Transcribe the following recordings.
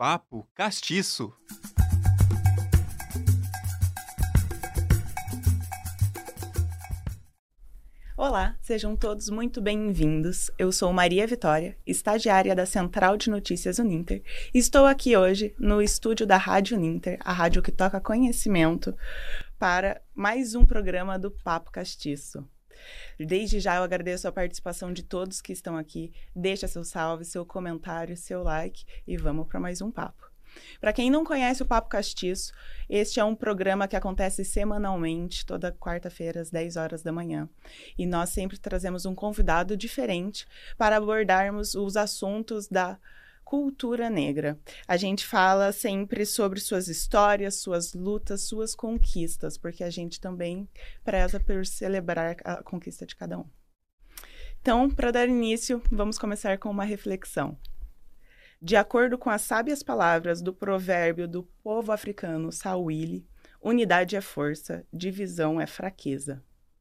Papo Castiço. Olá, sejam todos muito bem-vindos. Eu sou Maria Vitória, estagiária da Central de Notícias Uninter, e estou aqui hoje no estúdio da Rádio Uninter, a rádio que toca conhecimento, para mais um programa do Papo Castiço. Desde já eu agradeço a participação de todos que estão aqui. Deixa seu salve, seu comentário, seu like e vamos para mais um papo. Para quem não conhece o Papo Castiço, este é um programa que acontece semanalmente, toda quarta-feira às 10 horas da manhã. E nós sempre trazemos um convidado diferente para abordarmos os assuntos da cultura negra. A gente fala sempre sobre suas histórias, suas lutas, suas conquistas, porque a gente também preza por celebrar a conquista de cada um. Então, para dar início, vamos começar com uma reflexão. De acordo com as sábias palavras do provérbio do povo africano Sawili, unidade é força, divisão é fraqueza.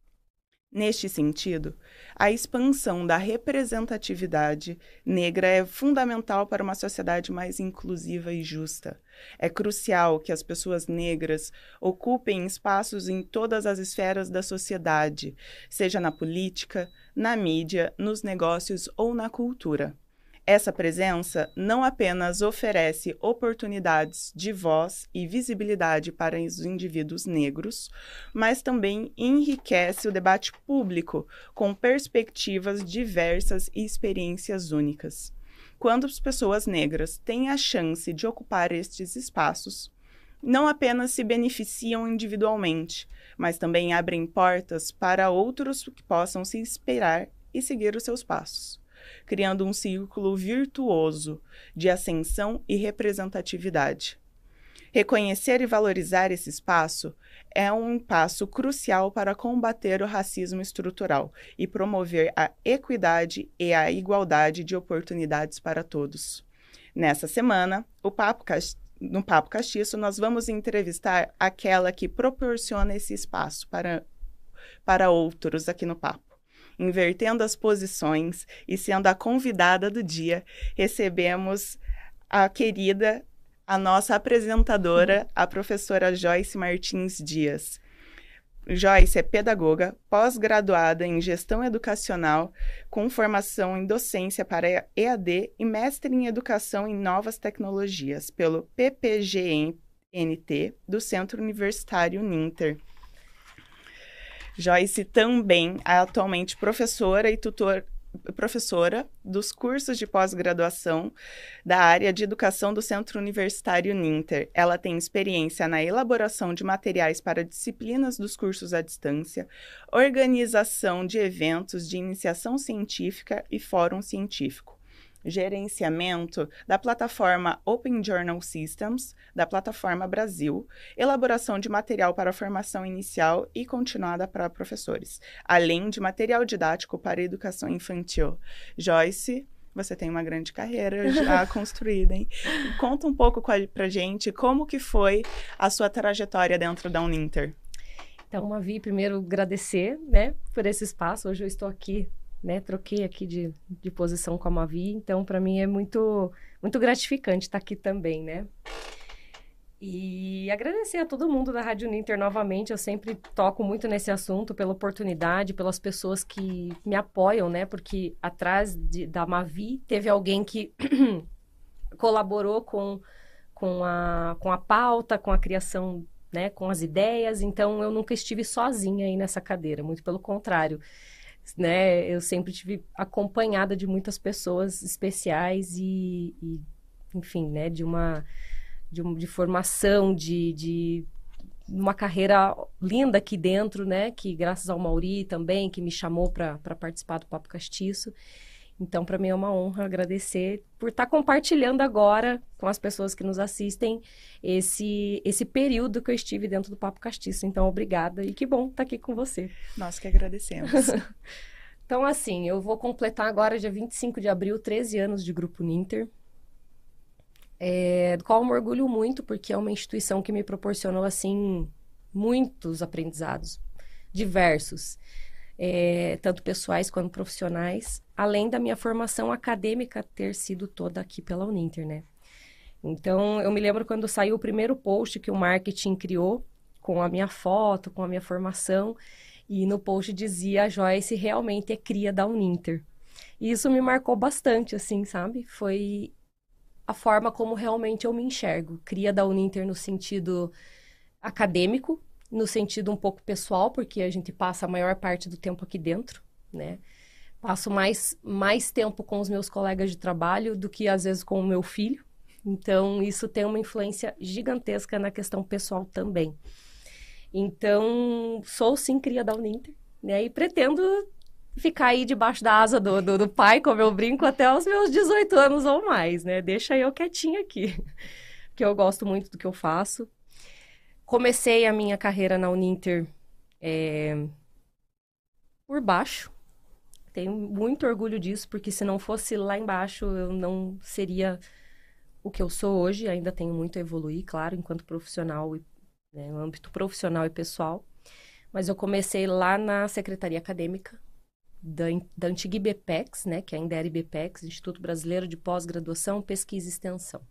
Neste sentido, a expansão da representatividade negra é fundamental para uma sociedade mais inclusiva e justa. É crucial que as pessoas negras ocupem espaços em todas as esferas da sociedade, seja na política, na mídia, nos negócios ou na cultura. Essa presença não apenas oferece oportunidades de voz e visibilidade para os indivíduos negros, mas também enriquece o debate público com perspectivas diversas e experiências únicas. Quando as pessoas negras têm a chance de ocupar estes espaços, não apenas se beneficiam individualmente, mas também abrem portas para outros que possam se inspirar e seguir os seus passos, criando um círculo virtuoso de ascensão e representatividade. Reconhecer e valorizar esse espaço é um passo crucial para combater o racismo estrutural e promover a equidade e a igualdade de oportunidades para todos. Nessa semana, no Papo Castiço, nós vamos entrevistar aquela que proporciona esse espaço para outros aqui no Papo. Invertendo as posições e sendo a convidada do dia, recebemos a nossa apresentadora, a professora Joyce Martins Dias. Joyce é pedagoga, pós-graduada em gestão educacional, com formação em docência para EAD e mestre em educação em novas tecnologias, pelo PPGNT, do Centro Universitário Uninter. Joyce também é atualmente professora e professora dos cursos de pós-graduação da área de educação do Centro Universitário Uninter. Ela tem experiência na elaboração de materiais para disciplinas dos cursos à distância, organização de eventos de iniciação científica e fórum científico, gerenciamento da plataforma Open Journal Systems, da plataforma Brasil, elaboração de material para formação inicial e continuada para professores, além de material didático para educação infantil. Joyce, você tem uma grande carreira já construída, hein? Conta um pouco pra gente como que foi a sua trajetória dentro da Uninter. Então, Mavi, primeiro agradecer, né, por esse espaço. Hoje eu estou aqui, né, troquei aqui de posição com a Mavi, então para mim é muito, muito gratificante estar aqui também, né? E agradecer a todo mundo da Rádio Uninter novamente, eu sempre toco muito nesse assunto, pela oportunidade, pelas pessoas que me apoiam, né? Porque atrás da Mavi teve alguém que colaborou com a pauta, com a criação, né, com as ideias, então eu nunca estive sozinha aí nessa cadeira, muito pelo contrário. Né, eu sempre tive acompanhada de muitas pessoas especiais e enfim, né, de formação, de uma carreira linda aqui dentro, né, que graças ao Mauri também, que me chamou para participar do Papo Castiço. Então, para mim é uma honra agradecer por estar compartilhando agora com as pessoas que nos assistem esse período que eu estive dentro do Papo Castiço. Então, obrigada e que bom estar aqui com você. Nós que agradecemos. Então, assim, eu vou completar agora, dia 25 de abril, 13 anos de Grupo Uninter, do qual eu me orgulho muito, porque é uma instituição que me proporcionou, assim, muitos aprendizados, diversos. Tanto pessoais quanto profissionais, além da minha formação acadêmica ter sido toda aqui pela Uninter, né? Então, eu me lembro quando saiu o primeiro post que o marketing criou, com a minha foto, com a minha formação, e no post dizia: a Joyce realmente é cria da Uninter. E isso me marcou bastante, assim, sabe? Foi a forma como realmente eu me enxergo. Cria da Uninter no sentido acadêmico, no sentido um pouco pessoal, porque a gente passa a maior parte do tempo aqui dentro, né? Passo mais tempo com os meus colegas de trabalho do que, às vezes, com o meu filho. Então, isso tem uma influência gigantesca na questão pessoal também. Então, sou sim cria da Uninter, né? E pretendo ficar aí debaixo da asa do pai, como eu brinco, até os meus 18 anos ou mais, né? Deixa eu quietinha aqui, porque eu gosto muito do que eu faço. Comecei a minha carreira na Uninter por baixo. Tenho muito orgulho disso, porque se não fosse lá embaixo, eu não seria o que eu sou hoje. Ainda tenho muito a evoluir, claro, enquanto profissional, né, no âmbito profissional e pessoal. Mas eu comecei lá na Secretaria Acadêmica da antiga IBPEX, né, que ainda era IBPEX, Instituto Brasileiro de Pós-Graduação, Pesquisa e Extensão.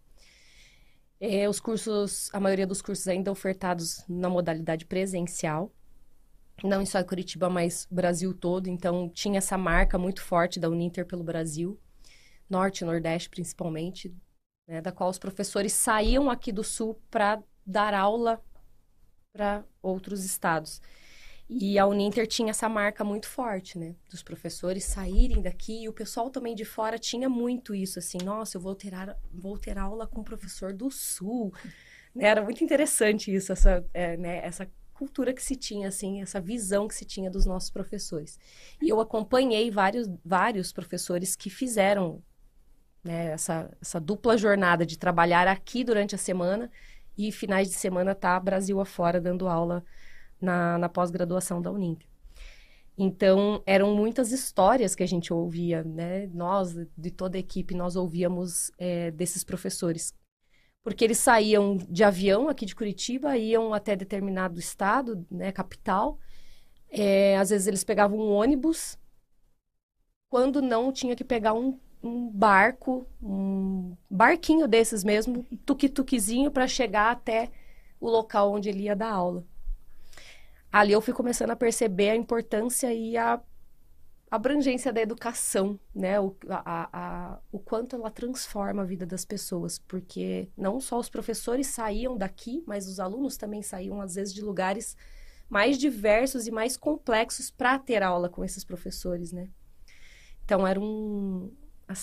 A maioria dos cursos ainda ofertados na modalidade presencial, não só em Curitiba, mas Brasil todo. Então, tinha essa marca muito forte da Uninter pelo Brasil, Norte e Nordeste principalmente, né, da qual os professores saíam aqui do Sul para dar aula para outros estados. E a Uninter tinha essa marca muito forte, né, dos professores saírem daqui, e o pessoal também de fora tinha muito isso, assim: nossa, eu vou ter aula com o professor do Sul. Né, era muito interessante isso, essa cultura que se tinha, assim, essa visão que se tinha dos nossos professores. E eu acompanhei vários professores que fizeram, né, essa dupla jornada de trabalhar aqui durante a semana e finais de semana tá Brasil afora dando aula na pós-graduação da Uninter. Então, eram muitas histórias que a gente ouvia, né? Nós, de toda a equipe, nós ouvíamos desses professores. Porque eles saíam de avião aqui de Curitiba, iam até determinado estado, né, capital. Às vezes eles pegavam um ônibus, quando não tinha que pegar um barco, um barquinho desses mesmo, tuk-tukzinho, para chegar até o local onde ele ia dar aula. Ali eu fui começando a perceber a importância e a abrangência da educação, né? O quanto ela transforma a vida das pessoas, porque não só os professores saíam daqui, mas os alunos também saíam, às vezes, de lugares mais diversos e mais complexos para ter aula com esses professores, né? Então, era um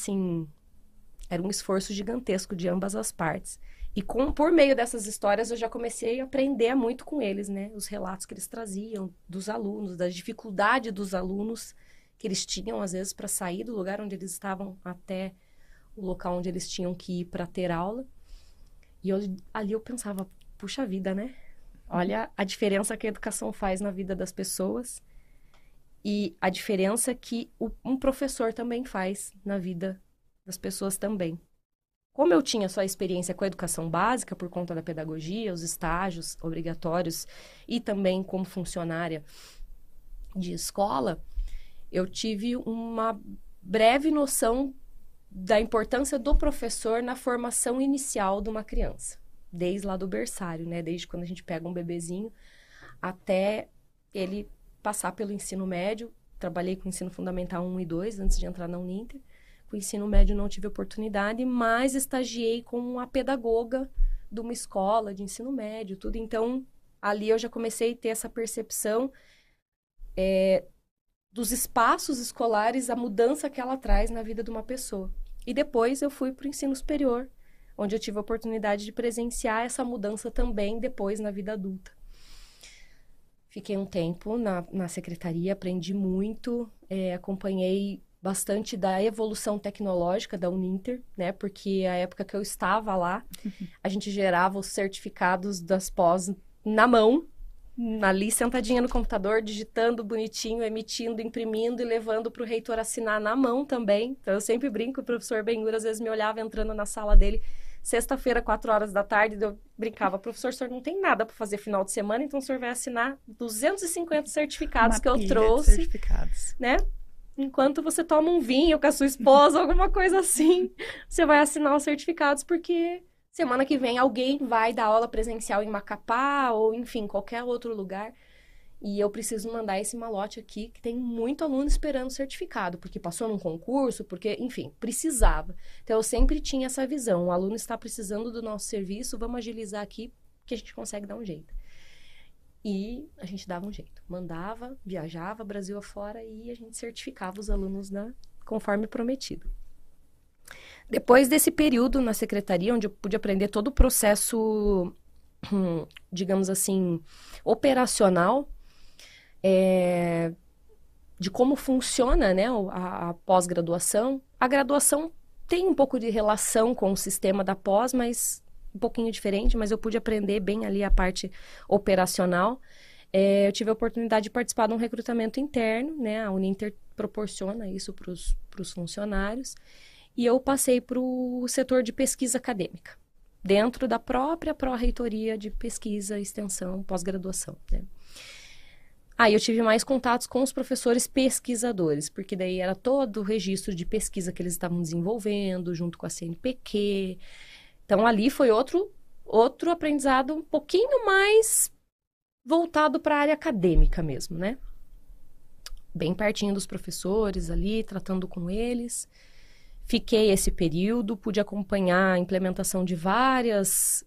esforço gigantesco de ambas as partes. E por meio dessas histórias, eu já comecei a aprender muito com eles, né? Os relatos que eles traziam dos alunos, da dificuldade dos alunos que eles tinham, às vezes, para sair do lugar onde eles estavam até o local onde eles tinham que ir para ter aula. E ali eu pensava: puxa vida, né? Olha a diferença que a educação faz na vida das pessoas e a diferença que um professor também faz na vida das pessoas também. Como eu tinha só experiência com a educação básica, por conta da pedagogia, os estágios obrigatórios e também como funcionária de escola, eu tive uma breve noção da importância do professor na formação inicial de uma criança, desde lá do berçário, né? Desde quando a gente pega um bebezinho até ele passar pelo ensino médio. Trabalhei com ensino fundamental 1 e 2 antes de entrar na Uninter. Com o ensino médio não tive oportunidade, mas estagiei como a pedagoga de uma escola de ensino médio, tudo. Então, ali eu já comecei a ter essa percepção dos espaços escolares, a mudança que ela traz na vida de uma pessoa. E depois eu fui para o ensino superior, onde eu tive a oportunidade de presenciar essa mudança também depois na vida adulta. Fiquei um tempo na secretaria, aprendi muito, acompanhei bastante da evolução tecnológica da Uninter, né? Porque a época que eu estava lá, a gente gerava os certificados das pós na mão, ali sentadinha no computador, digitando bonitinho, emitindo, imprimindo e levando para o reitor assinar na mão também. Então, eu sempre brinco, o professor Benhur às vezes me olhava entrando na sala dele, sexta-feira, 4 horas da tarde, eu brincava: professor, o senhor não tem nada para fazer final de semana, então o senhor vai assinar 250 certificados que eu trouxe, certificados, né? Enquanto você toma um vinho com a sua esposa, alguma coisa assim, você vai assinar os certificados, porque Semana que vem alguém vai dar aula presencial em Macapá ou, enfim, qualquer outro lugar. E eu preciso mandar esse malote aqui, que tem muito aluno esperando certificado, porque passou num concurso, porque, enfim, precisava. Então, eu sempre tinha essa visão. O aluno está precisando do nosso serviço, vamos agilizar aqui, que a gente consegue dar um jeito. E a gente dava um jeito. Mandava, viajava, Brasil afora, e a gente certificava os alunos conforme prometido. Depois desse período na secretaria, onde eu pude aprender todo o processo, digamos assim, operacional, de como funciona, né, a pós-graduação. A graduação tem um pouco de relação com o sistema da pós, mas um pouquinho diferente, mas eu pude aprender bem ali a parte operacional. Eu tive a oportunidade de participar de um recrutamento interno, né, a Uninter proporciona isso para os funcionários. E eu passei para o setor de pesquisa acadêmica, dentro da própria pró-reitoria de pesquisa, extensão, pós-graduação, né? Aí eu tive mais contatos com os professores pesquisadores, porque daí era todo o registro de pesquisa que eles estavam desenvolvendo, junto com a CNPq. Então, ali foi outro aprendizado um pouquinho mais voltado para a área acadêmica mesmo, né? Bem pertinho dos professores ali, tratando com eles. Fiquei esse período, pude acompanhar a implementação de várias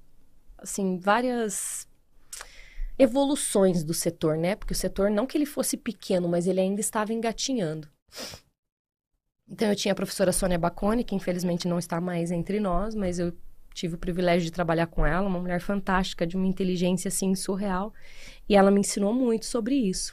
evoluções do setor, né? Porque o setor, não que ele fosse pequeno, mas ele ainda estava engatinhando. Então, eu tinha a professora Sônia Baconi, que infelizmente não está mais entre nós, mas eu tive o privilégio de trabalhar com ela, uma mulher fantástica, de uma inteligência, assim, surreal. E ela me ensinou muito sobre isso.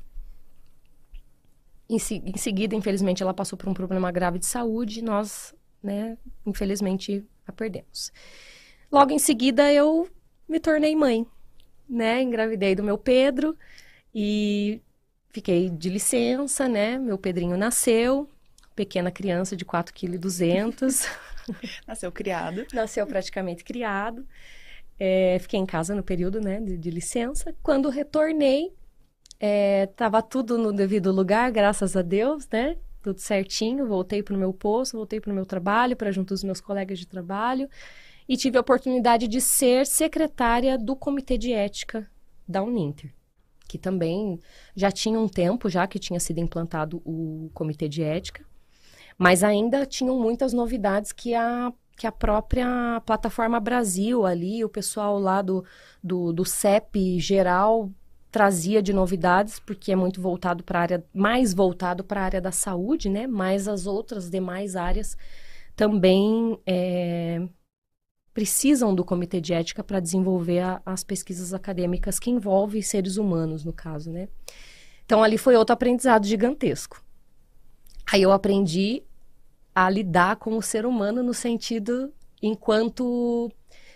Em seguida, infelizmente, ela passou por um problema grave de saúde e nós, né, infelizmente, a perdemos. Logo em seguida, eu me tornei mãe, né? Engravidei do meu Pedro e fiquei de licença, né? Meu Pedrinho nasceu, pequena criança de 4,2 kg. Nasceu criado. Nasceu praticamente criado. Fiquei em casa no período, né, de licença. Quando retornei, tava tudo no devido lugar, graças a Deus, né? Tudo certinho. Voltei para o meu posto, voltei para o meu trabalho, para junto dos meus colegas de trabalho. E tive a oportunidade de ser secretária do Comitê de Ética da Uninter, que também já tinha um tempo já que tinha sido implantado o Comitê de Ética, mas ainda tinham muitas novidades que a própria Plataforma Brasil ali, o pessoal lá do CEP geral trazia de novidades, porque é muito voltado para a área, mais voltado para a área da saúde, né? Mas as outras demais áreas também precisam do Comitê de Ética para desenvolver as pesquisas acadêmicas que envolvem seres humanos, no caso, né? Então, ali foi outro aprendizado gigantesco. Aí eu aprendi a lidar com o ser humano no sentido enquanto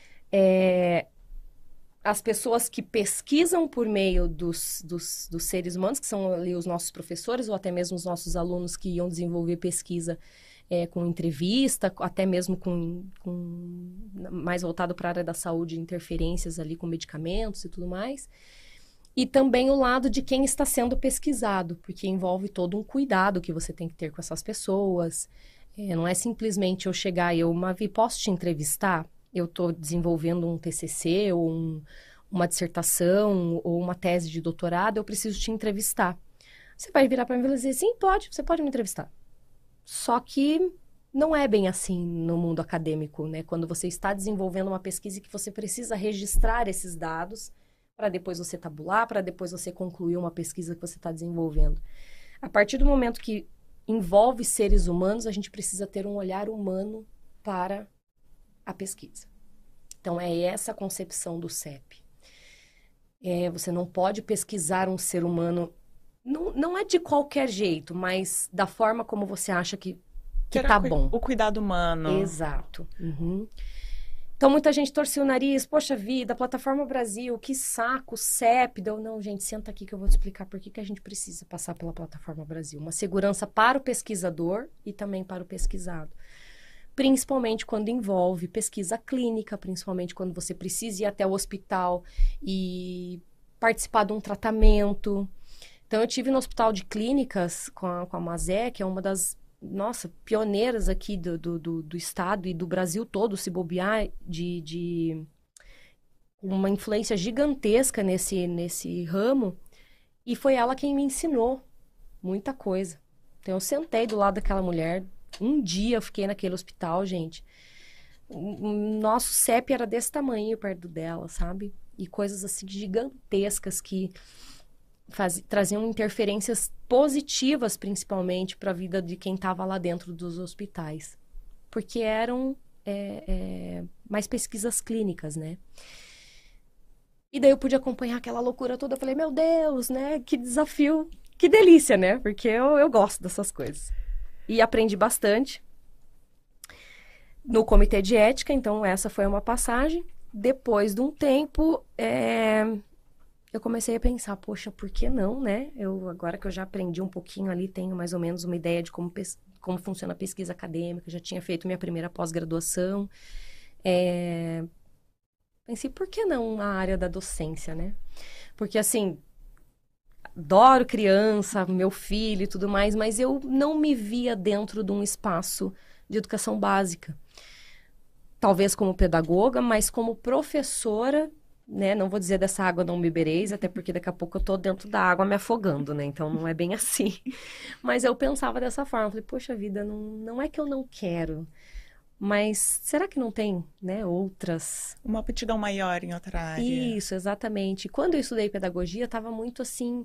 as pessoas que pesquisam por meio dos seres humanos, que são ali os nossos professores ou até mesmo os nossos alunos que iam desenvolver pesquisa com entrevista, até mesmo com mais voltado para a área da saúde, interferências ali com medicamentos e tudo mais. E também o lado de quem está sendo pesquisado, porque envolve todo um cuidado que você tem que ter com essas pessoas. Não é simplesmente eu chegar e Mavi, posso te entrevistar? Eu estou desenvolvendo um TCC ou uma dissertação ou uma tese de doutorado, eu preciso te entrevistar. Você vai virar para mim e dizer, sim, pode, você pode me entrevistar. Só que não é bem assim no mundo acadêmico, né? Quando você está desenvolvendo uma pesquisa que você precisa registrar esses dados para depois você tabular, para depois você concluir uma pesquisa que você está desenvolvendo. A partir do momento que envolve seres humanos, a gente precisa ter um olhar humano para a pesquisa. Então, é essa a concepção do CEP. Você não pode pesquisar um ser humano, não é de qualquer jeito, mas da forma como você acha que tá bom. O cuidado humano. Exato. Uhum. Então, muita gente torceu o nariz, poxa vida, Plataforma Brasil, que saco, CEP. Não, gente, senta aqui que eu vou te explicar por que a gente precisa passar pela Plataforma Brasil. Uma segurança para o pesquisador e também para o pesquisado. Principalmente quando envolve pesquisa clínica, principalmente quando você precisa ir até o hospital e participar de um tratamento. Então, eu tive no Hospital de Clínicas com a Mazé, que é uma das nossa, pioneiras aqui do estado e do Brasil todo, se bobear, de uma influência gigantesca nesse ramo. E foi ela quem me ensinou muita coisa. Então, eu sentei do lado daquela mulher. Um dia eu fiquei naquele hospital, gente. O nosso CEP era desse tamanho perto dela, sabe? E coisas assim gigantescas que traziam interferências positivas, principalmente, para a vida de quem estava lá dentro dos hospitais. Porque eram mais pesquisas clínicas, né? E daí eu pude acompanhar aquela loucura toda. Eu falei, meu Deus, né? Que desafio, que delícia, né? Porque eu gosto dessas coisas. E aprendi bastante no comitê de ética, então essa foi uma passagem. Depois de um tempo, eu comecei a pensar, poxa, por que não, né? Agora que eu já aprendi um pouquinho ali, tenho mais ou menos uma ideia de como funciona a pesquisa acadêmica, já tinha feito minha primeira pós-graduação. Pensei, por que não a área da docência, né? Porque, assim, adoro criança, meu filho e tudo mais, mas eu não me via dentro de um espaço de educação básica. Talvez como pedagoga, mas como professora, né? Não vou dizer dessa água não bebereis, até porque daqui a pouco eu tô dentro da água me afogando, né? Então, não é bem assim. Mas eu pensava dessa forma. Falei, poxa vida, não é que eu não quero, mas será que não tem, né, outras... Uma aptidão maior em outra área. Isso, exatamente. Quando eu estudei pedagogia, estava muito assim...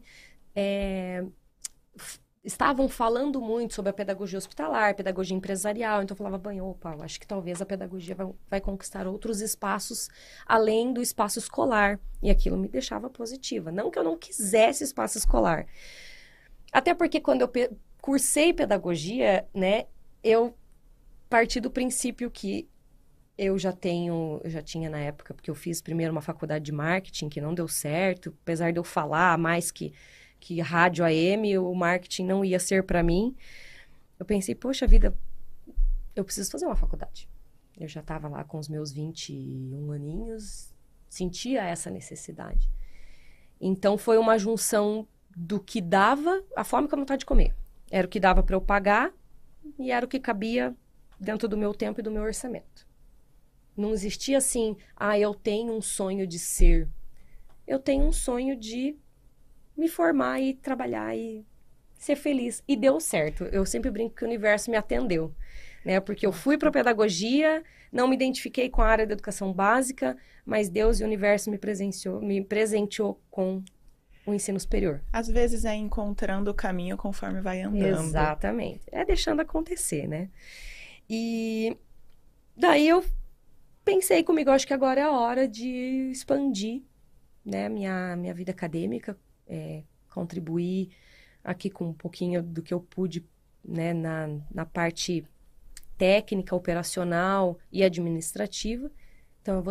Estavam falando muito sobre a pedagogia hospitalar, pedagogia empresarial, então eu falava, bem, opa, acho que talvez a pedagogia vai conquistar outros espaços além do espaço escolar. E aquilo me deixava positiva. Não que eu não quisesse espaço escolar. Até porque quando eu cursei pedagogia, né, eu parti do princípio que eu já tinha na época, porque eu fiz primeiro uma faculdade de marketing que não deu certo, apesar de eu falar mais que rádio AM, o marketing não ia ser para mim. Eu pensei, poxa vida, eu preciso fazer uma faculdade. Eu já estava lá com os meus 21 aninhos, sentia essa necessidade. Então, foi uma junção do que dava, a fome com a vontade de comer. Era o que dava para eu pagar e era o que cabia dentro do meu tempo e do meu orçamento. Não existia assim, eu tenho um sonho de ser. Eu tenho um sonho de me formar e trabalhar e ser feliz. E deu certo. Eu sempre brinco que o universo me atendeu, né? Porque eu fui para pedagogia, não me identifiquei com a área da educação básica, mas Deus e o universo me presenteou com o ensino superior. Às vezes é encontrando o caminho conforme vai andando. Exatamente. É deixando acontecer, né? E daí eu pensei comigo, acho que agora é a hora de expandir, né, minha vida acadêmica, contribuir aqui com um pouquinho do que eu pude, né, na parte técnica, operacional e administrativa. Então, eu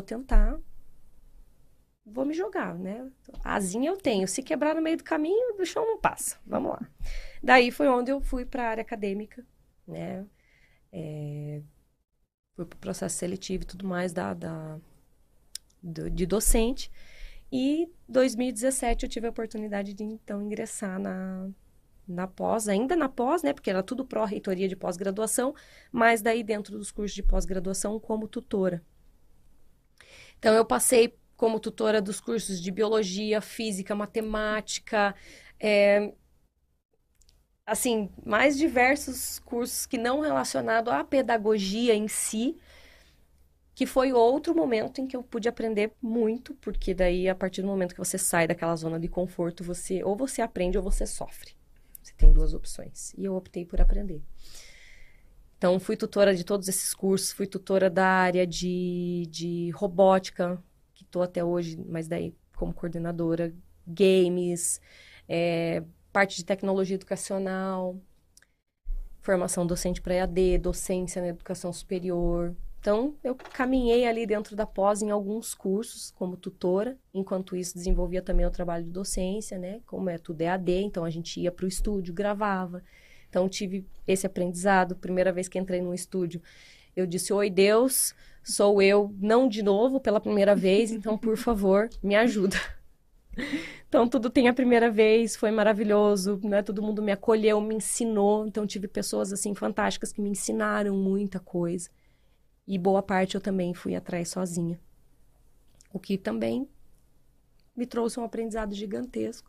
vou me jogar, né? Asinha eu tenho. Se quebrar no meio do caminho, o chão não passa. Vamos lá. Daí foi onde eu fui para a área acadêmica, né? Fui para o processo seletivo e tudo mais de docente. E em 2017 eu tive a oportunidade de, então, ingressar na pós, ainda na pós, né? Porque era tudo pró-reitoria de pós-graduação, mas daí dentro dos cursos de pós-graduação como tutora. Então, eu passei como tutora dos cursos de biologia, física, matemática, assim, mais diversos cursos que não relacionados à pedagogia em si, que foi outro momento em que eu pude aprender muito, porque daí, a partir do momento que você sai daquela zona de conforto, ou você aprende ou você sofre. Você tem duas opções. E eu optei por aprender. Então, fui tutora de todos esses cursos, fui tutora da área de robótica, que estou até hoje, mas daí como coordenadora, games, parte de tecnologia educacional, formação docente para EAD, docência na educação superior. Então, eu caminhei ali dentro da pós em alguns cursos como tutora, enquanto isso desenvolvia também o trabalho de docência, né? Como é tudo EAD, então a gente ia para o estúdio, gravava. Então, tive esse aprendizado. Primeira vez que entrei num estúdio, eu disse, oi Deus, sou eu, não de novo, pela primeira vez, então, por favor, me ajuda. Então, tudo tem a primeira vez, foi maravilhoso, né? Todo mundo me acolheu, me ensinou. Então, tive pessoas, assim, fantásticas que me ensinaram muita coisa. E boa parte eu também fui atrás sozinha. O que também me trouxe um aprendizado gigantesco.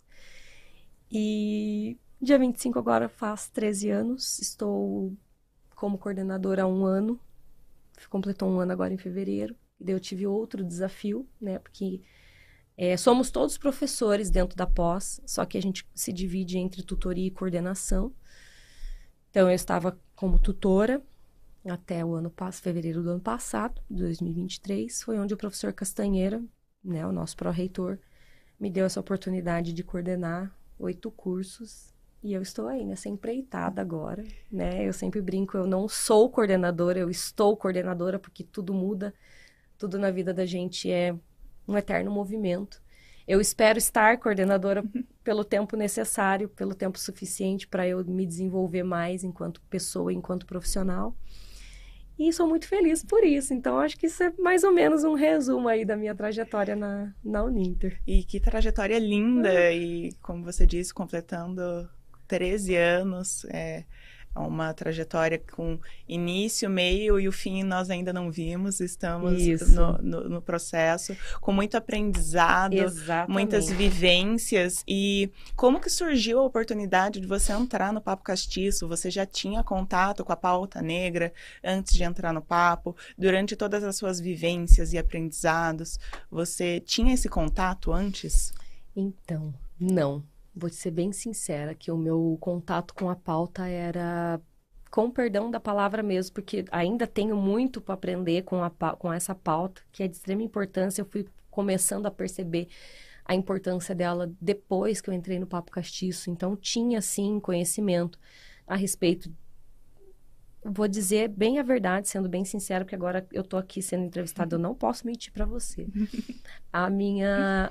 E dia 25 agora faz 13 anos. Estou como coordenadora há 1 ano. Completou 1 ano agora em fevereiro. E daí eu tive outro desafio, né? Porque somos todos professores dentro da pós, só que a gente se divide entre tutoria e coordenação. Então, eu estava como tutora até fevereiro do ano passado, 2023, foi onde o professor Castanheira, né, o nosso pró-reitor, me deu essa oportunidade de coordenar 8 cursos. E eu estou aí, nessa empreitada agora, né? Eu sempre brinco, eu não sou coordenadora, eu estou coordenadora, porque tudo muda, tudo na vida da gente é um eterno movimento. Eu espero estar coordenadora pelo tempo necessário, pelo tempo suficiente para eu me desenvolver mais enquanto pessoa, enquanto profissional. E sou muito feliz por isso. Então, acho que isso é mais ou menos um resumo aí da minha trajetória na Uninter. E que trajetória linda! E, como você disse, completando 13 anos, uma trajetória com início, meio e o fim nós ainda não vimos, estamos no processo, com muito aprendizado, Exatamente. Muitas vivências. E como que surgiu a oportunidade de você entrar no Papo Castiço? Você já tinha contato com a pauta negra antes de entrar no Papo? Durante todas as suas vivências e aprendizados, você tinha esse contato antes? Então, não. Vou ser bem sincera, que o meu contato com a pauta era, com perdão da palavra mesmo, porque ainda tenho muito para aprender com essa pauta, que é de extrema importância. Eu fui começando a perceber a importância dela depois que eu entrei no Papo Castiço. Então, tinha, sim, conhecimento a respeito. Vou dizer bem a verdade, sendo bem sincera, porque agora eu tô aqui sendo entrevistada, eu não posso mentir para você. A minha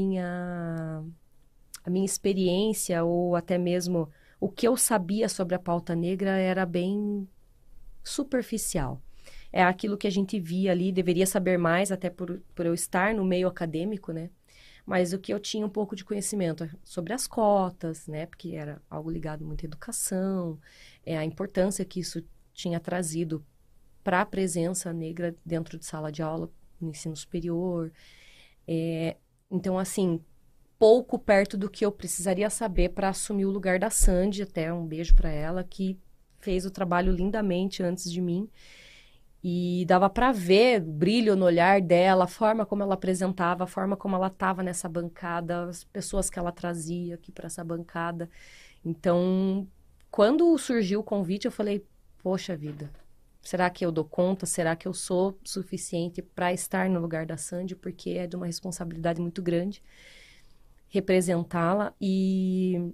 experiência, ou até mesmo o que eu sabia sobre a pauta negra, era bem superficial. É aquilo que a gente via ali, deveria saber mais, até por eu estar no meio acadêmico, né? Mas o que eu tinha um pouco de conhecimento sobre as cotas, né? Porque era algo ligado muito à educação, a importância que isso tinha trazido para a presença negra dentro de sala de aula, no ensino superior. Então, assim, pouco perto do que eu precisaria saber para assumir o lugar da Sandy. Até um beijo para ela, que fez o trabalho lindamente antes de mim. E dava para ver o brilho no olhar dela, a forma como ela apresentava, a forma como ela estava nessa bancada, as pessoas que ela trazia aqui para essa bancada. Então, quando surgiu o convite, eu falei, poxa vida, será que eu dou conta? Será que eu sou suficiente para estar no lugar da Sandy? Porque é de uma responsabilidade muito grande representá-la e,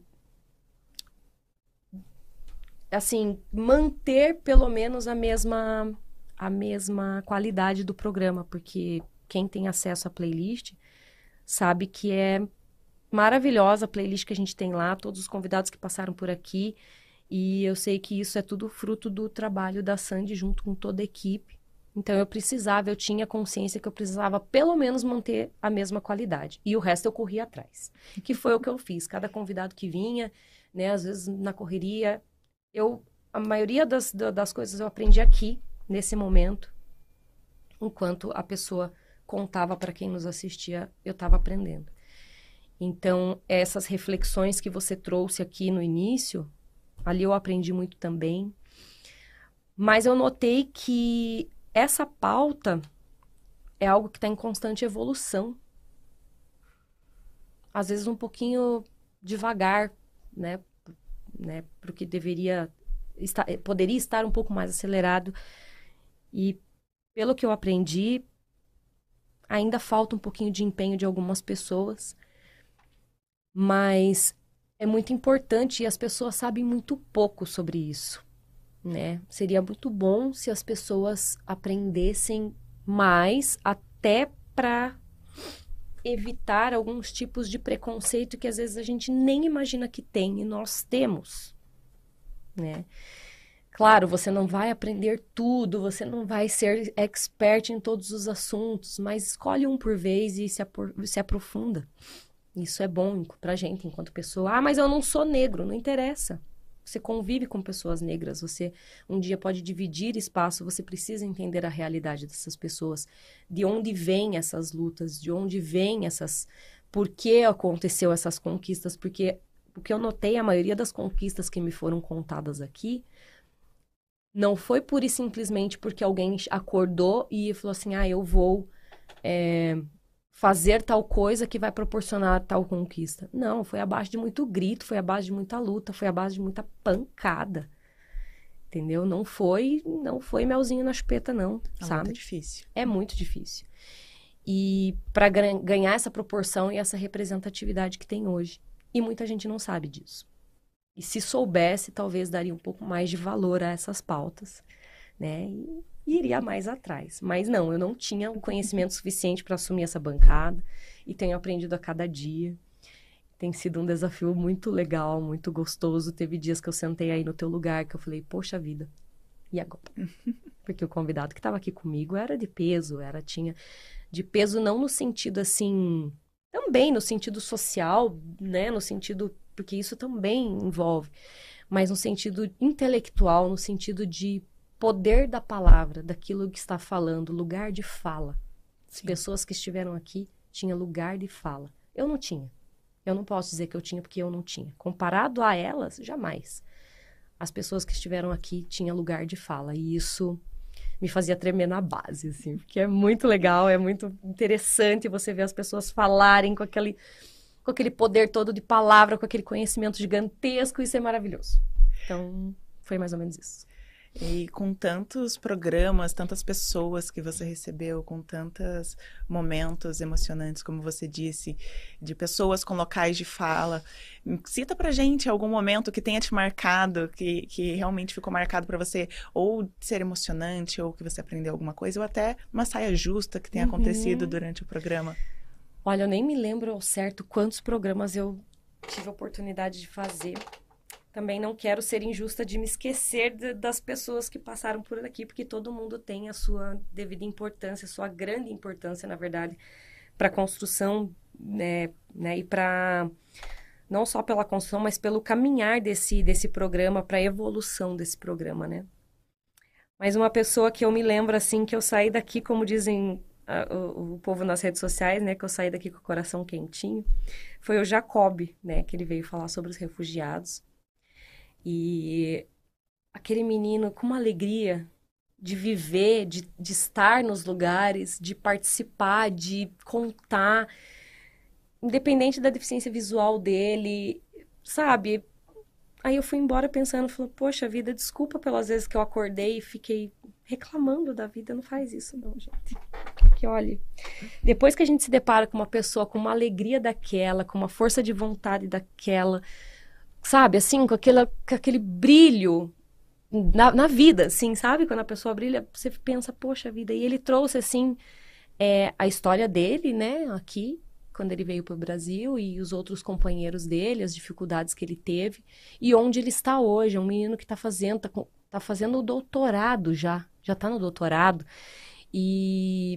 assim, manter pelo menos a mesma qualidade do programa, porque quem tem acesso à playlist sabe que é maravilhosa a playlist que a gente tem lá, todos os convidados que passaram por aqui, e eu sei que isso é tudo fruto do trabalho da Sandy junto com toda a equipe. Então, eu tinha consciência que eu precisava pelo menos manter a mesma qualidade. E o resto eu corria atrás, que foi o que eu fiz. Cada convidado que vinha, né, às vezes na correria, a maioria das coisas eu aprendi aqui, nesse momento, enquanto a pessoa contava para quem nos assistia, eu estava aprendendo. Então, essas reflexões que você trouxe aqui no início, ali eu aprendi muito também. Mas eu notei que essa pauta é algo que está em constante evolução. Às vezes um pouquinho devagar, né? Porque poderia estar um pouco mais acelerado. E pelo que eu aprendi, ainda falta um pouquinho de empenho de algumas pessoas. Mas é muito importante e as pessoas sabem muito pouco sobre isso, né? Seria muito bom se as pessoas aprendessem mais, até para evitar alguns tipos de preconceito que às vezes a gente nem imagina que tem e nós temos, né? Claro, você não vai aprender tudo, você não vai ser expert em todos os assuntos, mas escolhe um por vez e se aprofunda. Isso é bom pra gente, enquanto pessoa. Ah, mas eu não sou negro. Não interessa. Você convive com pessoas negras. Você um dia pode dividir espaço. Você precisa entender a realidade dessas pessoas. De onde vêm essas lutas. De onde vêm essas... Por que aconteceu essas conquistas? Porque o que eu notei, a maioria das conquistas que me foram contadas aqui, não foi pura e simplesmente porque alguém acordou e falou assim, eu vou fazer tal coisa que vai proporcionar tal conquista. Não, foi à base de muito grito, foi à base de muita luta, foi à base de muita pancada. Entendeu? Não foi melzinho na chupeta, não, sabe? Muito difícil. É muito difícil. E para ganhar essa proporção e essa representatividade que tem hoje. E muita gente não sabe disso. E se soubesse, talvez daria um pouco mais de valor a essas pautas, né? E iria mais atrás. Mas não, eu não tinha o conhecimento suficiente para assumir essa bancada e tenho aprendido a cada dia. Tem sido um desafio muito legal, muito gostoso. Teve dias que eu sentei aí no teu lugar que eu falei, poxa vida, e agora? Porque o convidado que estava aqui comigo era de peso, tinha de peso não no sentido assim, também no sentido social, né? No sentido, porque isso também envolve, mas no sentido intelectual, no sentido de poder da palavra, daquilo que está falando, lugar de fala. As pessoas que estiveram aqui tinham lugar de fala. Eu não tinha. Eu não posso dizer que eu tinha porque eu não tinha. Comparado a elas, jamais. As pessoas que estiveram aqui tinham lugar de fala. E isso me fazia tremer na base, assim. Porque é muito legal, é muito interessante você ver as pessoas falarem com aquele poder todo de palavra, com aquele conhecimento gigantesco. Isso é maravilhoso. Então, foi mais ou menos isso. E com tantos programas, tantas pessoas que você recebeu, com tantos momentos emocionantes, como você disse, de pessoas com locais de fala, cita pra gente algum momento que tenha te marcado, que realmente ficou marcado pra você, ou ser emocionante, ou que você aprendeu alguma coisa, ou até uma saia justa que tenha acontecido durante o programa. Olha, eu nem me lembro ao certo quantos programas eu tive a oportunidade de fazer. Também não quero ser injusta de me esquecer das pessoas que passaram por aqui, porque todo mundo tem a sua devida importância, a sua grande importância, na verdade, para a construção, né, e para não só pela construção, mas pelo caminhar desse programa, para a evolução desse programa, né? Mas uma pessoa que eu me lembro, assim, que eu saí daqui, como dizem o povo nas redes sociais, né, que eu saí daqui com o coração quentinho, foi o Jacob, né, que ele veio falar sobre os refugiados. E aquele menino com uma alegria de viver, de estar nos lugares, de participar, de contar, independente da deficiência visual dele, sabe? Aí eu fui embora pensando, falando, poxa vida, desculpa pelas vezes que eu acordei e fiquei reclamando da vida, não faz isso não, gente. Porque, olha, depois que a gente se depara com uma pessoa com uma alegria daquela, com uma força de vontade daquela, sabe, assim, com aquele brilho na vida, assim, sabe? Quando a pessoa brilha, você pensa, poxa vida, e ele trouxe, assim, a história dele, né, aqui, quando ele veio para o Brasil, e os outros companheiros dele, as dificuldades que ele teve, e onde ele está hoje, é um menino que tá fazendo o doutorado já tá no doutorado, e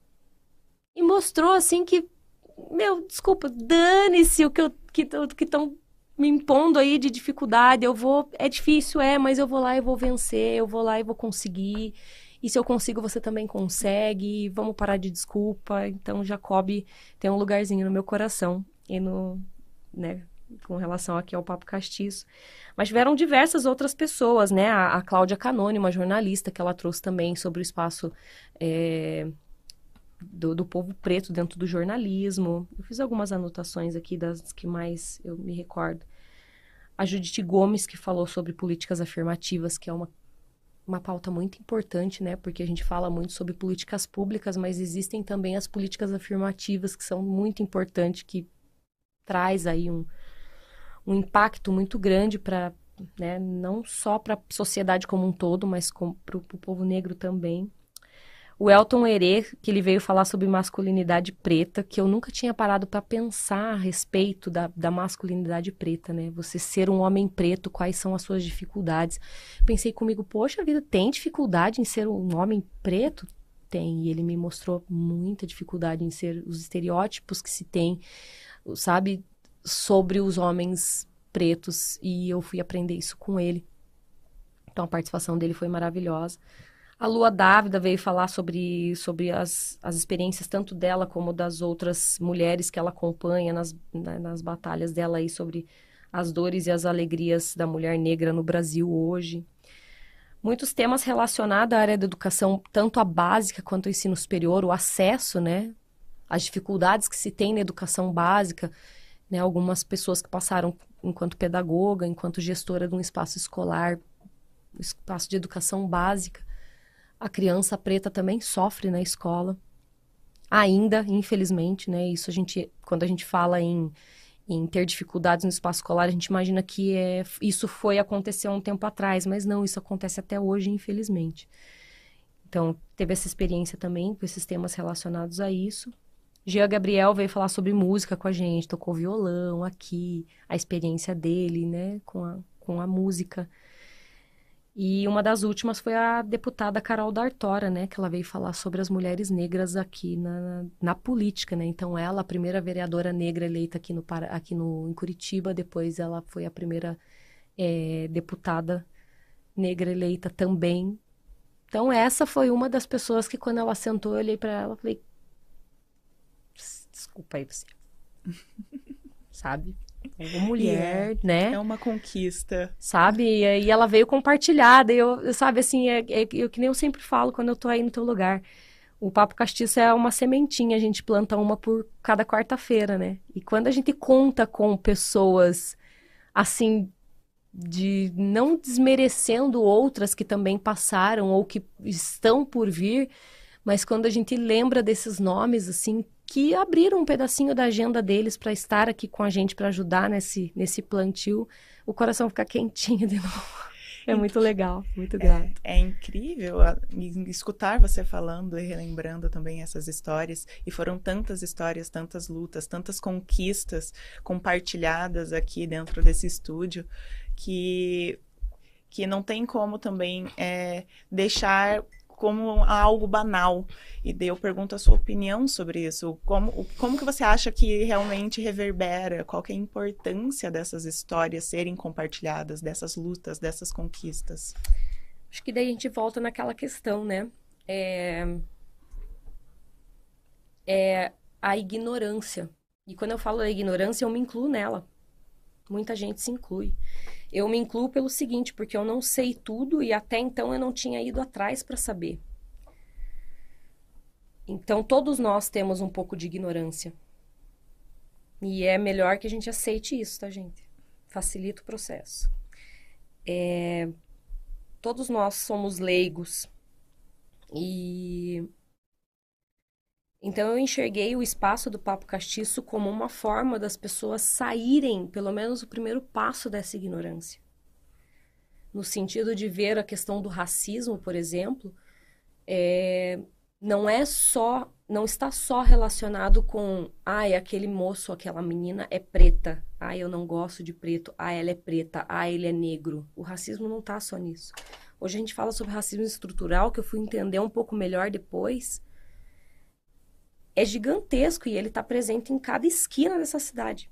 mostrou, assim, que, desculpa, dane-se o que estão me impondo aí de dificuldade, é difícil, mas eu vou lá e vou vencer, eu vou lá e vou conseguir, e se eu consigo, você também consegue, vamos parar de desculpa. Então, Jacob tem um lugarzinho no meu coração, e né, com relação aqui ao Papo Castiço. Mas tiveram diversas outras pessoas, né, a Cláudia Canone, uma jornalista, que ela trouxe também sobre o espaço do povo preto dentro do jornalismo. Eu fiz algumas anotações aqui das que mais eu me recordo. A Judite Gomes, que falou sobre políticas afirmativas, que é uma pauta muito importante, né? Porque a gente fala muito sobre políticas públicas, mas existem também as políticas afirmativas, que são muito importantes, que traz aí um impacto muito grande para, né, não só para a sociedade como um todo, mas para o povo negro também. O Elton Herê, que ele veio falar sobre masculinidade preta, que eu nunca tinha parado para pensar a respeito da masculinidade preta, né? Você ser um homem preto, quais são as suas dificuldades? Pensei comigo, poxa vida, tem dificuldade em ser um homem preto? Tem, e ele me mostrou muita dificuldade em ser os estereótipos que se tem, sabe, sobre os homens pretos, e eu fui aprender isso com ele. Então, a participação dele foi maravilhosa. A Lua Dávila veio falar sobre as experiências, tanto dela como das outras mulheres que ela acompanha nas batalhas dela aí, sobre as dores e as alegrias da mulher negra no Brasil hoje. Muitos temas relacionados à área da educação, tanto a básica quanto o ensino superior, o acesso, né? As dificuldades que se tem na educação básica, né? Algumas pessoas que passaram enquanto pedagoga, enquanto gestora de um espaço escolar, um espaço de educação básica. A criança preta também sofre na escola, ainda, infelizmente, né? Isso quando a gente fala em ter dificuldades no espaço escolar, a gente imagina que isso foi acontecer há um tempo atrás, mas não, isso acontece até hoje, infelizmente. Então, teve essa experiência também com esses temas relacionados a isso. Jean Gabriel veio falar sobre música com a gente, tocou violão aqui, a experiência dele, né, com a música. E uma das últimas foi a deputada Carol D'Artora, né? Que ela veio falar sobre as mulheres negras aqui na política, né? Então, ela, a primeira vereadora negra eleita aqui em Curitiba, depois ela foi a primeira deputada negra eleita também. Então, essa foi uma das pessoas que, quando ela sentou, eu olhei para ela e falei, desculpa aí você, sabe? Uma mulher, né? É uma conquista. Sabe? E ela veio compartilhada. E eu, sabe, assim, que nem eu sempre falo quando eu tô aí no teu lugar. O Papo Castiço é uma sementinha, a gente planta uma por cada quarta-feira, né? E quando a gente conta com pessoas, assim, não desmerecendo outras que também passaram ou que estão por vir, mas quando a gente lembra desses nomes, assim, que abriram um pedacinho da agenda deles para estar aqui com a gente, para ajudar nesse plantio, o coração fica quentinho de novo. É muito legal, muito grato. É incrível escutar você falando e relembrando também essas histórias. E foram tantas histórias, tantas lutas, tantas conquistas compartilhadas aqui dentro desse estúdio que não tem como também deixar como algo banal. E daí eu pergunto a sua opinião sobre isso. Como que você acha que realmente reverbera? Qual que é a importância dessas histórias serem compartilhadas, dessas lutas, dessas conquistas? Acho que daí a gente volta naquela questão, né? A ignorância. E quando eu falo da ignorância, eu me incluo nela. Muita gente se inclui. Eu me incluo pelo seguinte, porque eu não sei tudo e até então eu não tinha ido atrás para saber. Então, todos nós temos um pouco de ignorância. E é melhor que a gente aceite isso, tá, gente? Facilita o processo. Todos nós somos leigos. Então, eu enxerguei o espaço do Papo Castiço como uma forma das pessoas saírem, pelo menos, o primeiro passo dessa ignorância. No sentido de ver a questão do racismo, por exemplo, não está só relacionado com aquele moço, aquela menina é preta, eu não gosto de preto, ela é preta, ele é negro. O racismo não está só nisso. Hoje a gente fala sobre racismo estrutural, que eu fui entender um pouco melhor depois. É gigantesco e ele está presente em cada esquina dessa cidade.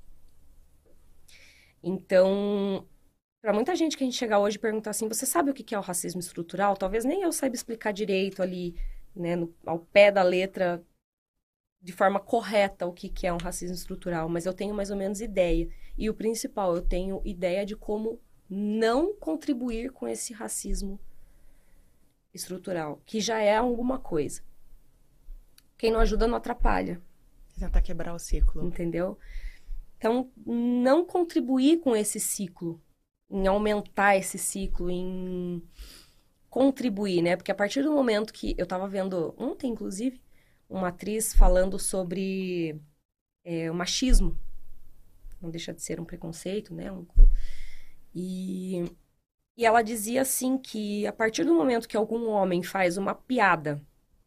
Então, para muita gente que a gente chegar hoje e perguntar assim, você sabe o que é o racismo estrutural? Talvez nem eu saiba explicar direito ali, né, ao pé da letra, de forma correta o que é um racismo estrutural, mas eu tenho mais ou menos ideia. E o principal, eu tenho ideia de como não contribuir com esse racismo estrutural, que já é alguma coisa. Quem não ajuda não atrapalha. Tentar quebrar o ciclo. Entendeu? Então, não contribuir com esse ciclo, em aumentar esse ciclo, em contribuir, né? Porque a partir do momento que eu estava vendo ontem, inclusive, uma atriz falando sobre o machismo, não deixa de ser um preconceito, né? E ela dizia assim que a partir do momento que algum homem faz uma piada,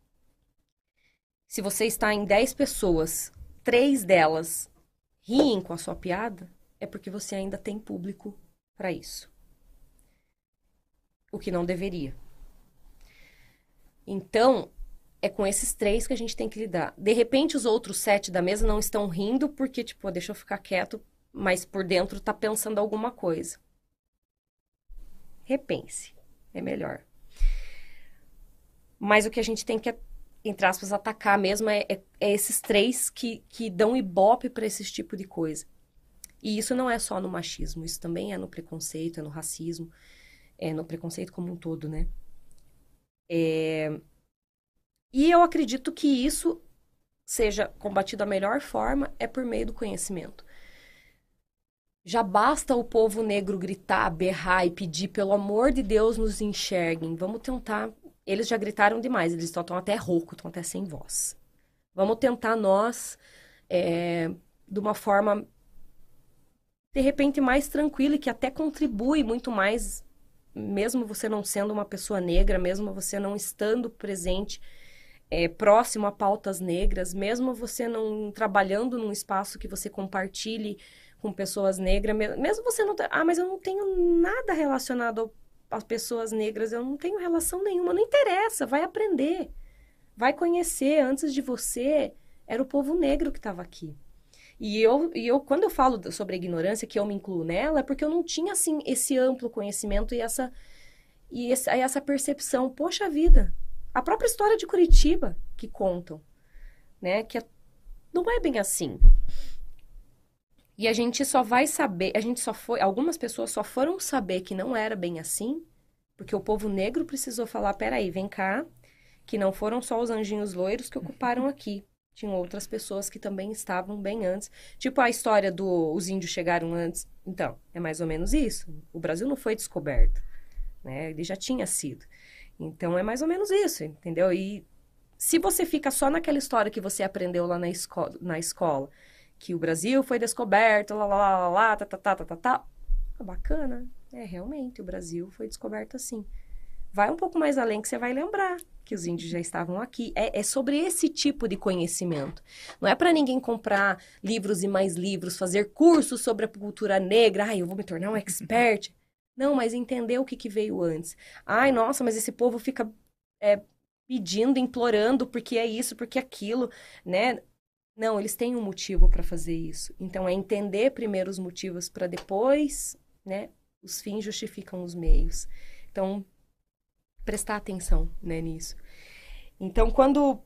se você está em 10 pessoas, 3 delas riem com a sua piada, é porque você ainda tem público para isso. O que não deveria. Então, é com esses 3 que a gente tem que lidar. De repente, os outros 7 da mesa não estão rindo porque, tipo, deixa eu ficar quieto, mas por dentro tá pensando alguma coisa. Repense. É melhor. Mas o que a gente tem que, entre aspas, atacar mesmo é esses 3 que dão ibope para esse tipo de coisa. E isso não é só no machismo, isso também é no preconceito, é no racismo, é no preconceito como um todo, né? E eu acredito que isso seja combatido da melhor forma é por meio do conhecimento. Já basta o povo negro gritar, berrar e pedir, pelo amor de Deus, nos enxerguem. Vamos tentar. Eles já gritaram demais, eles estão até rouco, estão até sem voz. Vamos tentar nós, de uma forma, de repente, mais tranquila e que até contribui muito mais, mesmo você não sendo uma pessoa negra, mesmo você não estando presente, próximo a pautas negras, mesmo você não trabalhando num espaço que você compartilhe com pessoas negras, mesmo você não... mas eu não tenho nada relacionado às pessoas negras, eu não tenho relação nenhuma, não interessa, vai aprender, vai conhecer. Antes de você, era o povo negro que estava aqui. E eu, quando eu falo sobre a ignorância, que eu me incluo nela, é porque eu não tinha, assim, esse amplo conhecimento e essa percepção. Poxa vida, a própria história de Curitiba que contam, né? Que não é bem assim. E a gente só vai saber, algumas pessoas só foram saber que não era bem assim, porque o povo negro precisou falar, peraí, vem cá, que não foram só os anjinhos loiros que ocuparam aqui. Tinham outras pessoas que também estavam bem antes. Tipo a história os índios chegaram antes. Então, é mais ou menos isso. O Brasil não foi descoberto, né? Ele já tinha sido. Então, é mais ou menos isso, entendeu? E se você fica só naquela história que você aprendeu lá na escola, que o Brasil foi descoberto, bacana. Realmente, o Brasil foi descoberto assim. Vai um pouco mais além que você vai lembrar que os índios já estavam aqui. É sobre esse tipo de conhecimento. Não é para ninguém comprar livros e mais livros, fazer cursos sobre a cultura negra. Eu vou me tornar um expert. Não, mas entender o que veio antes. Nossa, mas esse povo fica pedindo, implorando, porque é isso, porque é aquilo, né? Não, eles têm um motivo para fazer isso. Então, é entender primeiro os motivos para depois, né? Os fins justificam os meios. Então, prestar atenção, né, nisso. Então, quando,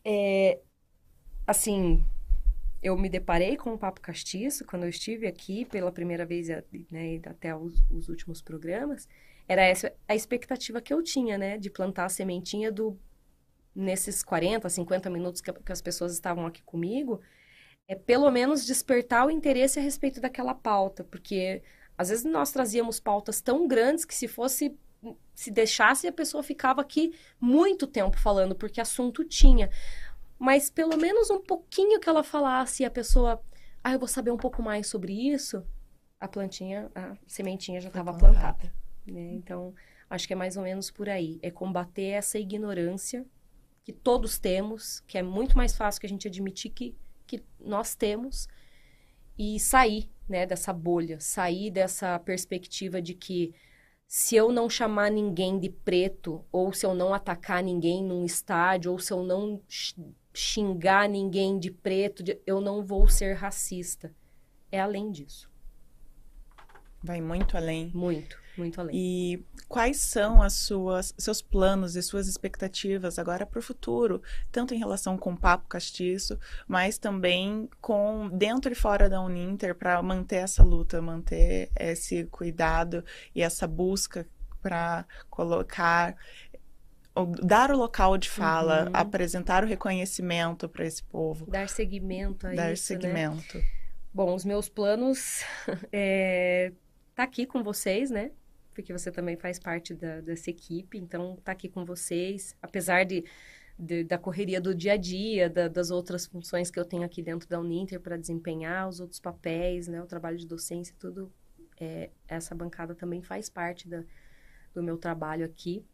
assim, eu me deparei com o Papo Castiço, quando eu estive aqui pela primeira vez, né, até os últimos programas, era essa a expectativa que eu tinha, né, de plantar a sementinha nesses 40, 50 minutos que as pessoas estavam aqui comigo, pelo menos despertar o interesse a respeito daquela pauta, porque às vezes nós trazíamos pautas tão grandes que se deixasse, a pessoa ficava aqui muito tempo falando, porque assunto tinha. Mas pelo menos um pouquinho que ela falasse, e a pessoa, eu vou saber um pouco mais sobre isso, a sementinha já estava plantada. Né? Então, acho que é mais ou menos por aí. É combater essa ignorância que todos temos, que é muito mais fácil que a gente admitir que nós temos, e sair, né, dessa bolha, sair dessa perspectiva de que se eu não chamar ninguém de preto, ou se eu não atacar ninguém num estádio, ou se eu não xingar ninguém de preto, eu não vou ser racista. É além disso. Vai muito além. Muito, muito além. E quais são seus planos e suas expectativas agora para o futuro, tanto em relação com o Papo Castiço, mas também com dentro e fora da Uninter, para manter essa luta, manter esse cuidado e essa busca para colocar, dar o local de fala, apresentar o reconhecimento para esse povo. Dar seguimento a isso, Dar seguimento. Né? Bom, os meus planos tá aqui com vocês, né? Porque você também faz parte dessa equipe, então tá aqui com vocês, apesar da correria do dia a dia, das outras funções que eu tenho aqui dentro da Uninter para desempenhar, os outros papéis, né? O trabalho de docência, tudo, essa bancada também faz parte do meu trabalho aqui.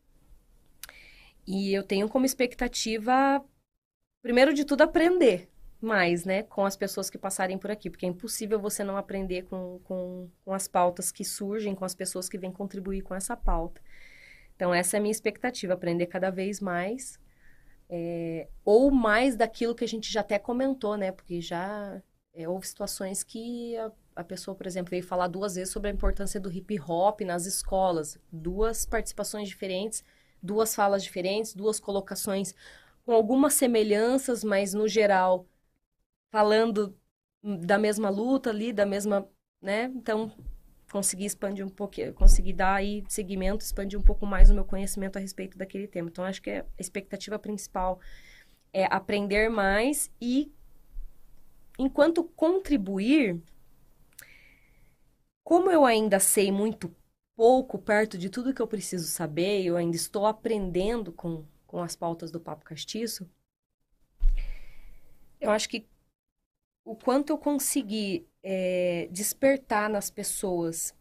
E eu tenho como expectativa, primeiro de tudo, aprender mais, né, com as pessoas que passarem por aqui, porque é impossível você não aprender com as pautas que surgem, com as pessoas que vêm contribuir com essa pauta. Então, essa é a minha expectativa, aprender cada vez mais ou mais daquilo que a gente já até comentou, né? Porque já houve situações que a pessoa, por exemplo, veio falar 2 vezes sobre a importância do hip hop nas escolas. 2 participações diferentes, 2 falas diferentes, 2 colocações com algumas semelhanças, mas no geral falando da mesma luta ali, da mesma, né? Então, consegui expandir um pouquinho, consegui dar aí seguimento, expandir um pouco mais o meu conhecimento a respeito daquele tema. Então, acho que a expectativa principal é aprender mais e, enquanto contribuir, como eu ainda sei muito pouco perto de tudo que eu preciso saber, eu ainda estou aprendendo com as pautas do Papo Castiço, eu acho que o quanto eu consegui despertar nas pessoas,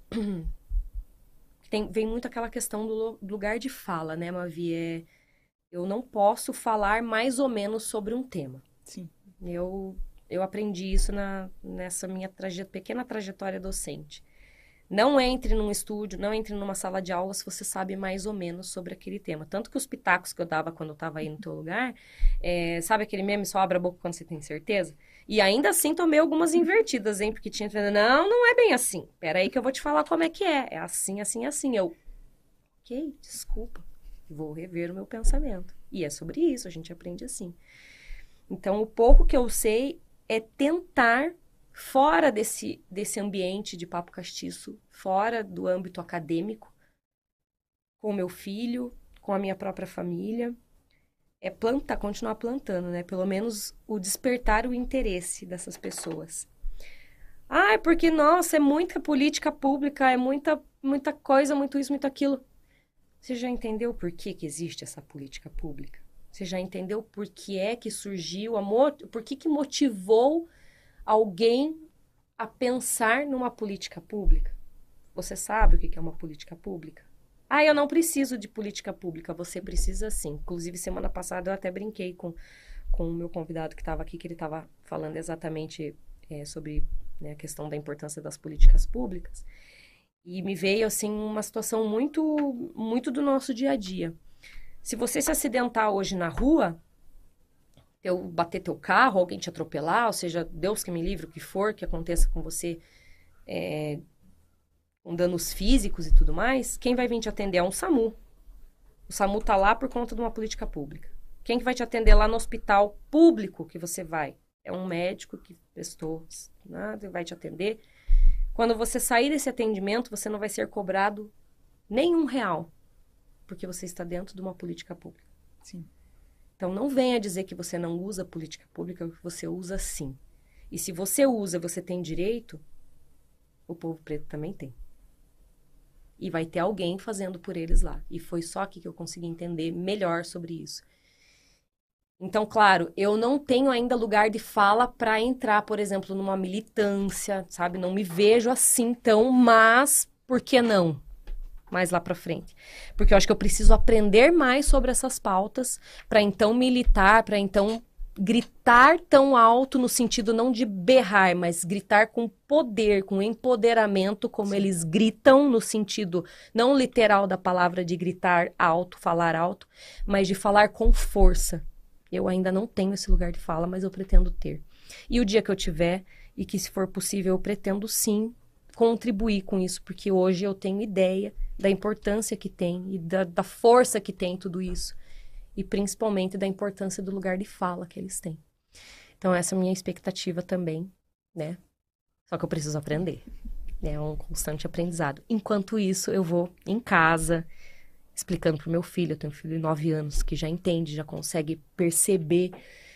vem muito aquela questão do lugar de fala, né, Mavi? Eu não posso falar mais ou menos sobre um tema. Sim. Eu aprendi isso nessa minha pequena trajetória docente. Não entre num estúdio, não entre numa sala de aula se você sabe mais ou menos sobre aquele tema. Tanto que os pitacos que eu dava quando eu estava aí no teu lugar, sabe aquele meme, só abre a boca quando você tem certeza? E ainda assim tomei algumas invertidas, hein? Porque tinha entrado, não é bem assim. Pera aí que eu vou te falar como é que é. É assim, assim, assim. Ok, desculpa. Vou rever o meu pensamento. E é sobre isso, a gente aprende assim. Então, o pouco que eu sei é tentar, fora desse ambiente de papo castiço, fora do âmbito acadêmico, com o meu filho, com a minha própria família, continuar plantando, né? Pelo menos o despertar o interesse dessas pessoas. É porque, nossa, é muita política pública, é muita coisa, muito isso, muito aquilo. Você já entendeu por que existe essa política pública? Você já entendeu por que é que surgiu, por que motivou alguém a pensar numa política pública? Você sabe o que é uma política pública? Eu não preciso de política pública. Você precisa sim. Inclusive, semana passada eu até brinquei com o meu convidado que estava aqui, que ele estava falando exatamente sobre, né, a questão da importância das políticas públicas. E me veio, assim, uma situação muito, muito do nosso dia a dia. Se você se acidentar hoje na rua, bater teu carro, alguém te atropelar, ou seja, Deus que me livre, o que for que aconteça com você, com danos físicos e tudo mais, quem vai vir te atender é um SAMU. O SAMU tá lá por conta de uma política pública. Quem que vai te atender lá no hospital público que você vai? É um médico que prestou nada e vai te atender. Quando você sair desse atendimento, você não vai ser cobrado nenhum real, porque você está dentro de uma política pública. Sim. Então, não venha dizer que você não usa política pública, que você usa sim. E se você usa, você tem direito, o povo preto também tem. E vai ter alguém fazendo por eles lá. E foi só aqui que eu consegui entender melhor sobre isso. Então, claro, eu não tenho ainda lugar de fala para entrar, por exemplo, numa militância, sabe? Não me vejo assim tão, mas por que não? Mais lá para frente. Porque eu acho que eu preciso aprender mais sobre essas pautas para então militar, para então gritar tão alto no sentido não de berrar, mas gritar com poder, com empoderamento, como Sim. eles gritam no sentido não literal da palavra de gritar alto, falar alto, mas de falar com força. Eu ainda não tenho esse lugar de fala, mas eu pretendo ter. E o dia que eu tiver, e que se for possível, eu pretendo sim contribuir com isso, porque hoje eu tenho ideia da importância que tem e da força que tem tudo isso. E principalmente da importância do lugar de fala que eles têm. Então, essa é a minha expectativa também, né? Só que eu preciso aprender. É um constante aprendizado. Enquanto isso, eu vou em casa, explicando pro meu filho. Eu tenho um filho de 9 anos que já entende, já consegue perceber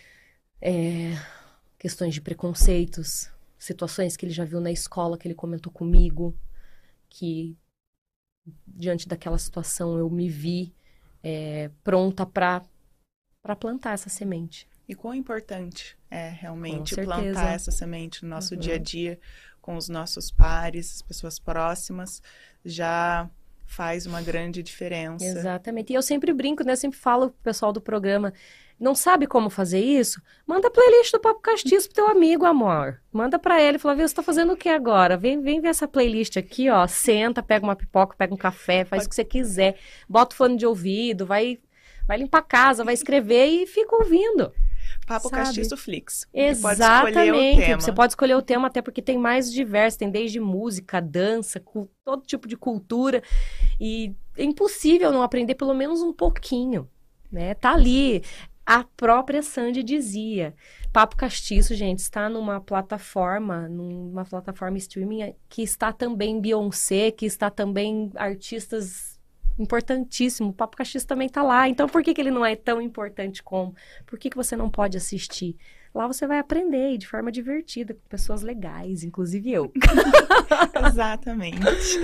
questões de preconceitos, situações que ele já viu na escola, que ele comentou comigo, que diante daquela situação eu me vi pronta para plantar essa semente. E quão importante é realmente plantar essa semente no nosso dia a dia, com os nossos pares, as pessoas próximas, já faz uma grande diferença. Exatamente. E eu sempre brinco, né? Eu sempre falo pro pessoal do programa, não sabe como fazer isso? Manda a playlist do Papo Castiço pro teu amigo, amor. Manda pra ele, fala, você tá fazendo o que agora? Vem ver essa playlist aqui, ó. Senta, pega uma pipoca, pega um café, faz o que você quiser. Bota o fone de ouvido, vai vai limpar a casa, vai escrever e fica ouvindo. Papo sabe? Castiço Flix. Exatamente. Você pode escolher o tema, até porque tem mais diversos. Tem desde música, dança, todo tipo de cultura. E é impossível não aprender pelo menos um pouquinho, né? Tá ali. A própria Sandy dizia. Papo Castiço, gente, está numa plataforma streaming que está também Beyoncé, que está também artistas importantíssimo. O Papo Castiço também tá lá. Então, por que ele não é tão importante como? Por que você não pode assistir? Lá você vai aprender de forma divertida, com pessoas legais, inclusive eu. Exatamente.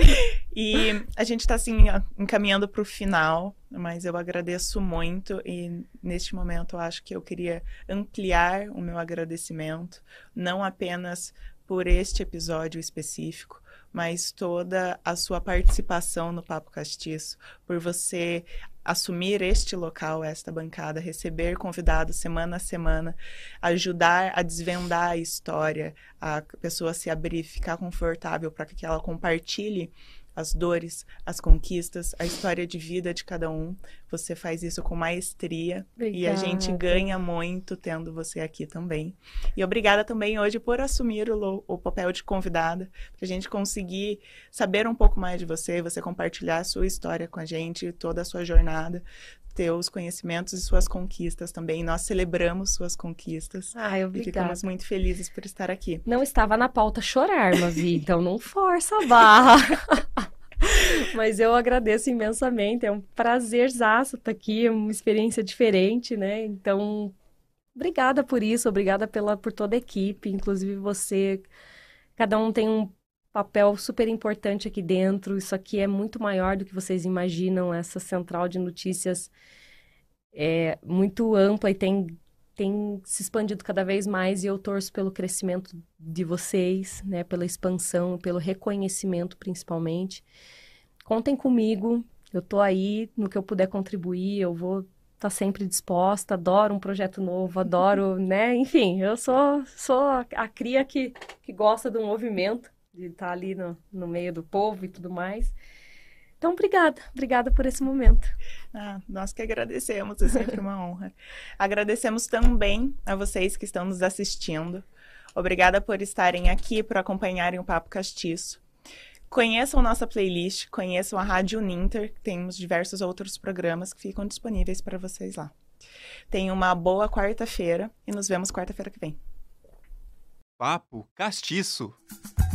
E a gente está, assim, encaminhando para o final, mas eu agradeço muito e, neste momento, eu acho que eu queria ampliar o meu agradecimento, não apenas por este episódio específico, mas toda a sua participação no Papo Castiço, por você assumir este local, esta bancada, receber convidados semana a semana, ajudar a desvendar a história, a pessoa se abrir, ficar confortável para que ela compartilhe as dores, as conquistas, a história de vida de cada um. Você faz isso com maestria. Obrigada. E a gente ganha muito tendo você aqui também. E obrigada também hoje por assumir o papel de convidada, para a gente conseguir saber um pouco mais de você, você compartilhar a sua história com a gente, toda a sua jornada, teus conhecimentos e suas conquistas também. Nós celebramos suas conquistas. Ai, obrigada. E ficamos muito felizes por estar aqui. Não estava na pauta chorar, Mavi, então não força a barra. Mas eu agradeço imensamente, é um prazerzaço estar aqui, é uma experiência diferente, né? Então, obrigada por isso, obrigada por toda a equipe, inclusive você. Cada um tem um papel super importante aqui dentro. Isso aqui é muito maior do que vocês imaginam. Essa central de notícias é muito ampla e tem se expandido cada vez mais, e eu torço pelo crescimento de vocês, né? Pela expansão, pelo reconhecimento, principalmente. Contem comigo, eu tô aí no que eu puder contribuir, eu vou estar sempre disposta, adoro um projeto novo, adoro, né? Enfim, eu sou a cria que gosta do movimento, de estar ali no meio do povo e tudo mais. Então, obrigada por esse momento. Nós que agradecemos, é sempre uma honra. Agradecemos também a vocês que estão nos assistindo. Obrigada por estarem aqui, por acompanharem o Papo Castiço. Conheçam nossa playlist, conheçam a Rádio Uninter, temos diversos outros programas que ficam disponíveis para vocês lá. Tenham uma boa quarta-feira e nos vemos quarta-feira que vem. Papo Castiço.